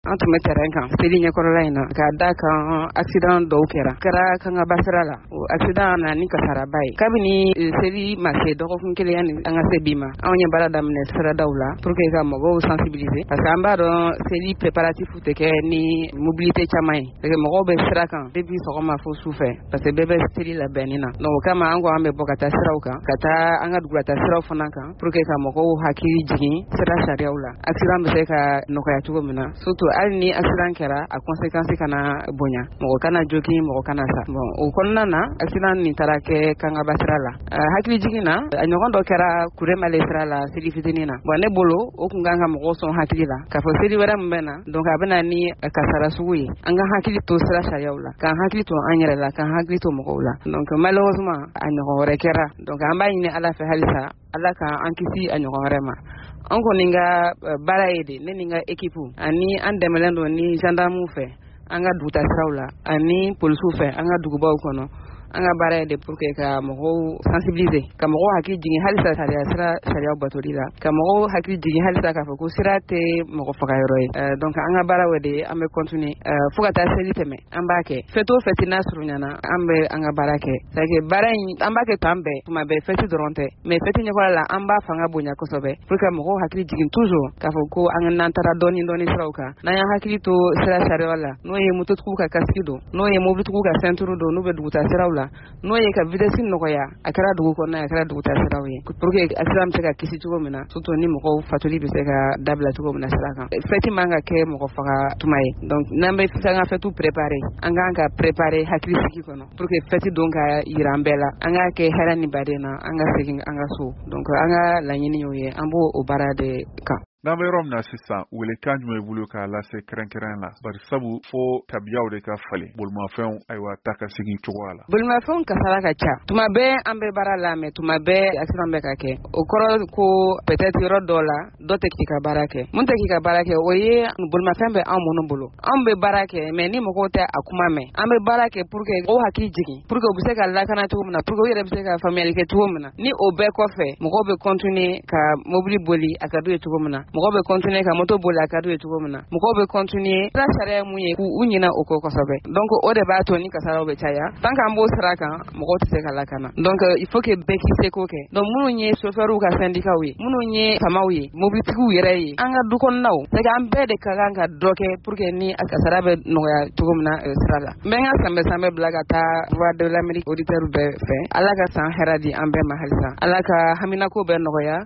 an tun bɛ terrain kan seli ɲɛkɔrɔla in na ka da kan accident dɔw kɛra kan ka basira la o accident na ni kasaraba ye kabini seli ma se dɔgɔkun kelen yani an ka se bi ma anw ye baara daminɛ siradaw la pour que ka mɔgɔw sensibiliser parce que an b'a dɔn seli préparatif tɛ kɛ ni mobilité caman ye parce que mɔgɔw bɛ sira kan depuis sɔgɔma fo sufɛ parce que bɛɛ bɛ seli labɛnni na donc o kama an ko an bɛ bɔ ka taa siraw kan ka taa an ka dugulata siraw fana kan pour que ka mɔgɔw hakili jigin sira sariyaw la accident bɛ se ka nɔgɔya cogo min na surtout hali ni accident kɛra a conséquence kana bonya mɔgɔ kana joki mɔgɔ kana sa bon o kɔnɔna na accident nin taara kɛ kanga basira la hakili jigin na a ɲɔgɔn dɔ kɛra kuremale sira la seli fitinin na bon ne bolo o kun kan ka mɔgɔw sɔn hakili la k'a fɔ seli wɛrɛ min bɛ na donc a bɛna ni kasara sugu ye an ka hakili to sira sariyaw la k'an hakili to an yɛrɛ la k'an hakili to mɔgɔw la donc malheureusement a ɲɔgɔn wɛrɛ kɛra donc an b'a ɲini ala fɛ halisa ala k'an kisi a ɲɔgɔn wɛrɛ ma an kɔni ka baara ye de ne ni n ka équipe ani an dɛmɛlen don ni gendarme fɛ an ka dugutasiraw la ani polisiw fɛ an ka dugubaw kɔnɔ an ka baara ye de pour que ka mɔgɔw sensibiliser ka mɔgɔw hakili jigin halisa sariya batoli la ka mɔgɔw hakili jigin halisa k'a fɔ ko sira tɛ mɔgɔ faga yɔrɔ ye donc an ka baara o de an bɛ continuer fo ka taa seli tɛmɛ an b'a kɛ fête o fête n'a surunyana an bɛ an ka baara kɛ c'est que baara in an b'a kɛ tan bɛɛ tuma bɛɛ fête dɔrɔn tɛ mais fête ɲɛkɔrɔ la an b'a fanga bonya kosɛbɛ pour que mɔgɔw hakili jigin toujours k'a fɔ ko an n'an taara dɔɔni siraw kan n'an y'an hakili to sira sariya la n'o ye mototigiw ka casque don n'o ye mobilitigiw ka ceinture don n'u bɛ dugutasiraw la n'o ye ka vitesse nɔgɔya a kɛra dugu kɔnɔ a kɛra dugutasiraw ye pour que accident bɛ se ka kisi cogo min na surtout ni mɔgɔw fatuli bɛ se ka dabila cogo min na sira kan fête man ka kɛ mɔgɔ faga tuma ye donc n'an bɛ an ka fêtes préparer an k'an ka préparer hakili sigi kɔnɔ pour que fête don ka yira an bɛɛ la an k'a kɛ hɛrɛ ni baden na an ka segin an ka so donc an ka laɲini y'o ye an b'o o baara de kan. N'an bɛ yɔrɔ min na sisan welekan jumɛn bolo k'a lase kɛrɛnkɛrɛn la bari sabu fo tabiyaw de ka falen bolimafɛnw ayiwa ta ka segin cogoya la bolimafɛnw kasara ka ca tuma bɛɛ an bɛ baara la mais tuma bɛɛ accident bɛ ka kɛ o kɔrɔ ko peut-être yɔrɔ dɔ la dɔ tɛ k'i ka baara kɛ mun tɛ k'i ka baara kɛ o ye bolimafɛn bɛ anw minnu bolo anw bɛ baara kɛ mais ni mɔgɔw tɛ a kuma mɛn an bɛ baara kɛ pour que mɔgɔw hakili jigin pour que u bɛ se ka lakana cogo min na pour que u yɛrɛ bɛ se ka faamuyali kɛ cogo min na ni o bɛɛ kɔfɛ mɔgɔw bɛ continuer ka mobili boli a ka d'u ye cogo min na mɔgɔw bɛ continuer ka moto boli a ka d'u ye cogo min na mɔgɔw bɛ continuer sira sariya mun ye k'u ɲina o ko kosɛbɛ donc o de b'a to ni kasaraw bɛ caya tant que an b'o sira kan mɔgɔw tɛ se ka lakana donc il faut que bɛɛ k'i seko kɛ donc minnu ye chauffeurs ka syndicat ye minnu ye famaw ye mobilitigiw yɛrɛ ye an ka du kɔnɔnaw c'est que an bɛɛ de ka kan ka dɔ kɛ pour que ni a kasara bɛ nɔgɔya cogo min na sira la n bɛ n ka sanbɛ bila ka taa voix de l'Amérique auditeurs bɛɛ fɛ ala ka san hɛrɛ di an bɛɛ ma halisa ala ka haminako bɛɛ nɔgɔya